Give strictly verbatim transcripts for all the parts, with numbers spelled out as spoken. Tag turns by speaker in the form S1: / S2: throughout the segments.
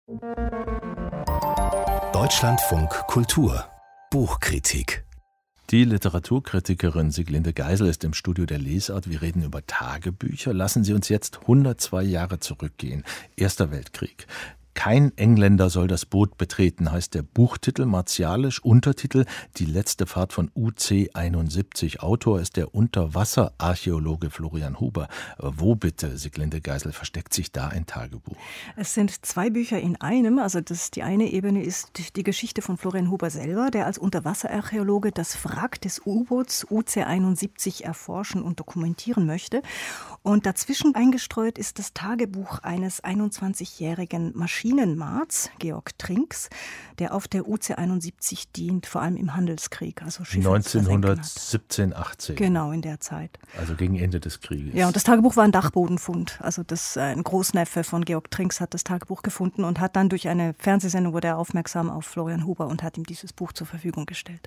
S1: Deutschlandfunk Kultur Buchkritik.
S2: Die Literaturkritikerin Sieglinde Geisel ist im Studio der Lesart. Wir reden über Tagebücher. Lassen Sie uns jetzt hundertzwei Jahre zurückgehen. Erster Weltkrieg. Kein Engländer soll das Boot betreten, heißt der Buchtitel, martialisch. Untertitel: Die letzte Fahrt von U C einundsiebzig. Autor ist der Unterwasserarchäologe Florian Huber. Wo bitte, Sieglinde Geisel, versteckt sich da ein Tagebuch?
S3: Es sind zwei Bücher in einem. Also das, die eine Ebene ist die Geschichte von Florian Huber selber, der als Unterwasserarchäologe das Wrack des U-Boots U C einundsiebzig erforschen und dokumentieren möchte. Und dazwischen eingestreut ist das Tagebuch eines einundzwanzigjährigen Maschinenmarts, Georg Trinks, der auf der U C einundsiebzig dient, vor allem im Handelskrieg, also Schiffe
S2: neunzehnhundertsiebzehn, achtzehn.
S3: Genau, in der Zeit.
S2: Also gegen Ende des Krieges.
S3: Ja, und das Tagebuch war ein Dachbodenfund. Also das, ein Großneffe von Georg Trinks hat das Tagebuch gefunden und hat dann durch eine Fernsehsendung wurde er aufmerksam auf Florian Huber und hat ihm dieses Buch zur Verfügung gestellt.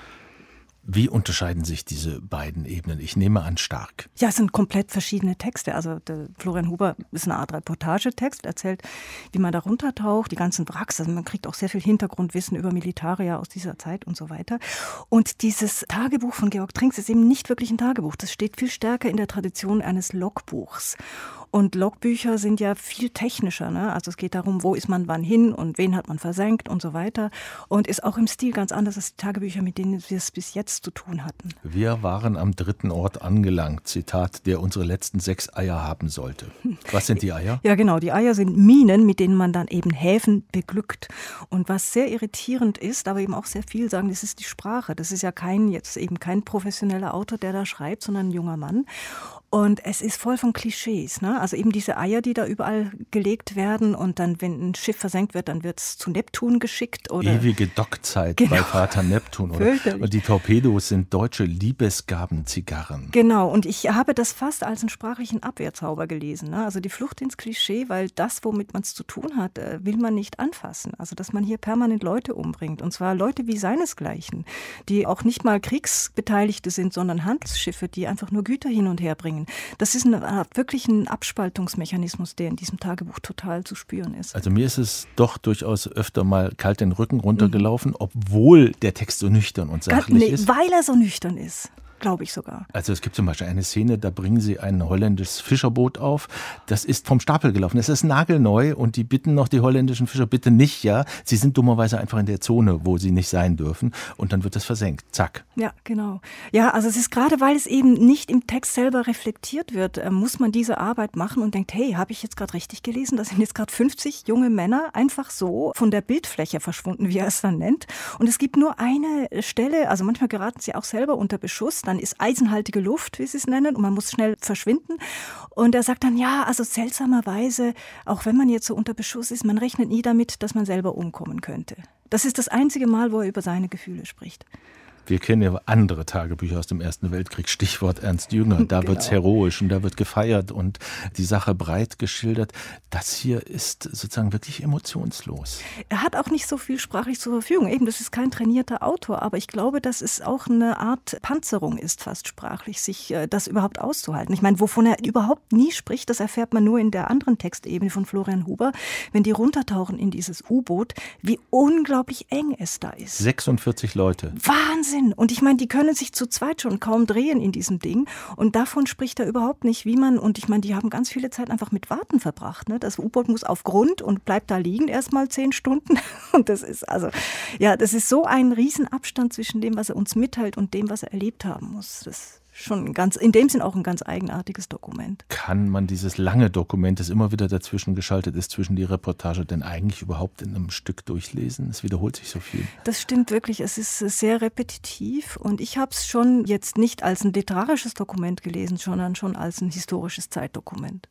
S2: Wie unterscheiden sich diese beiden Ebenen? Ich nehme an, stark.
S3: Ja, es sind komplett verschiedene Texte. Also der Florian Huber ist eine Art Reportagetext, erzählt, wie man da runtertaucht, die ganzen Wracks. Also man kriegt auch sehr viel Hintergrundwissen über Militarier aus dieser Zeit und so weiter. Und dieses Tagebuch von Georg Trinks ist eben nicht wirklich ein Tagebuch. Das steht viel stärker in der Tradition eines Logbuchs. Und Logbücher sind ja viel technischer, ne? Also es geht darum, wo ist man wann hin und wen hat man versenkt und so weiter. Und ist auch im Stil ganz anders als die Tagebücher, mit denen wir es bis jetzt zu tun hatten.
S2: Wir waren am dritten Ort angelangt, Zitat, der unsere letzten sechs Eier haben sollte. Was sind die Eier?
S3: Ja genau, die Eier sind Minen, mit denen man dann eben Häfen beglückt. Und was sehr irritierend ist, aber eben auch sehr vielsagend, das ist die Sprache. Das ist ja kein, jetzt eben kein professioneller Autor, der da schreibt, sondern ein junger Mann. Und es ist voll von Klischees, ne? Also eben diese Eier, die da überall gelegt werden und dann, wenn ein Schiff versenkt wird, dann wird es zu Neptun geschickt. Oder
S2: ewige Dockzeit
S3: genau.
S2: bei Vater Neptun. Oder? Und die Torpedos sind deutsche Liebesgaben-Zigarren.
S3: Genau, und ich habe das fast als einen sprachlichen Abwehrzauber gelesen, ne? Also die Flucht ins Klischee, weil das, womit man es zu tun hat, will man nicht anfassen. Also dass man hier permanent Leute umbringt, und zwar Leute wie seinesgleichen, die auch nicht mal Kriegsbeteiligte sind, sondern Handelsschiffe, die einfach nur Güter hin und her bringen. Das ist eine, wirklich ein Abspaltungsmechanismus, der in diesem Tagebuch total zu spüren ist.
S2: Also mir ist es doch durchaus öfter mal kalt den Rücken runtergelaufen, mhm. obwohl der Text so nüchtern und sachlich
S3: nee,
S2: ist.
S3: Weil er so nüchtern ist. Glaube ich sogar.
S2: Also es gibt zum Beispiel eine Szene, da bringen sie ein holländisches Fischerboot auf. Das ist vom Stapel gelaufen. Es ist nagelneu und die bitten noch die holländischen Fischer, bitte nicht, ja. Sie sind dummerweise einfach in der Zone, wo sie nicht sein dürfen. Und dann wird es versenkt. Zack.
S3: Ja, genau. Ja, also es ist gerade, weil es eben nicht im Text selber reflektiert wird, muss man diese Arbeit machen und denkt, hey, habe ich jetzt gerade richtig gelesen? Da sind jetzt gerade fünfzig junge Männer einfach so von der Bildfläche verschwunden, wie er es dann nennt. Und es gibt nur eine Stelle, also manchmal geraten sie auch selber unter Beschuss. Dann ist eisenhaltige Luft, wie sie es nennen, und man muss schnell verschwinden. Und er sagt dann, ja, also seltsamerweise, auch wenn man jetzt so unter Beschuss ist, man rechnet nie damit, dass man selber umkommen könnte. Das ist das einzige Mal, wo er über seine Gefühle spricht.
S2: Wir kennen ja andere Tagebücher aus dem Ersten Weltkrieg, Stichwort Ernst Jünger. Da genau. wird es heroisch und da wird gefeiert und die Sache breit geschildert. Das hier ist sozusagen wirklich emotionslos.
S3: Er hat auch nicht so viel sprachlich zur Verfügung. Eben, das ist kein trainierter Autor, aber ich glaube, dass es auch eine Art Panzerung ist, fast sprachlich, sich äh, das überhaupt auszuhalten. Ich meine, wovon er überhaupt nie spricht, das erfährt man nur in der anderen Textebene von Florian Huber, wenn die runtertauchen in dieses U-Boot, wie unglaublich eng es da ist.
S2: sechsundvierzig Leute.
S3: Wahnsinn! Und ich meine, die können sich zu zweit schon kaum drehen in diesem Ding. Und davon spricht er überhaupt nicht, wie man, und ich meine, die haben ganz viele Zeit einfach mit Warten verbracht. Ne? Das U-Boot muss auf Grund und bleibt da liegen erstmal zehn Stunden. Und das ist also, ja, das ist so ein Riesenabstand zwischen dem, was er uns mitteilt und dem, was er erlebt haben muss. Das schon ganz, in dem Sinn auch ein ganz eigenartiges Dokument.
S2: Kann man dieses lange Dokument, das immer wieder dazwischen geschaltet ist, zwischen die Reportage, denn eigentlich überhaupt in einem Stück durchlesen? Es wiederholt sich so viel.
S3: Das stimmt wirklich. Es ist sehr repetitiv und ich habe es schon jetzt nicht als ein literarisches Dokument gelesen, sondern schon als ein historisches Zeitdokument.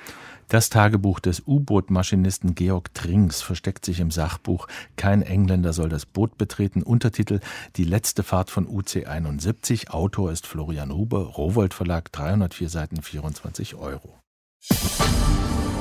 S2: Das Tagebuch des U-Boot-Maschinisten Georg Trinks versteckt sich im Sachbuch Kein Engländer soll das Boot betreten. Untertitel Die letzte Fahrt von U C einundsiebzig. Autor ist Florian Huber, Rowohlt Verlag, dreihundertvier Seiten, vierundzwanzig Euro.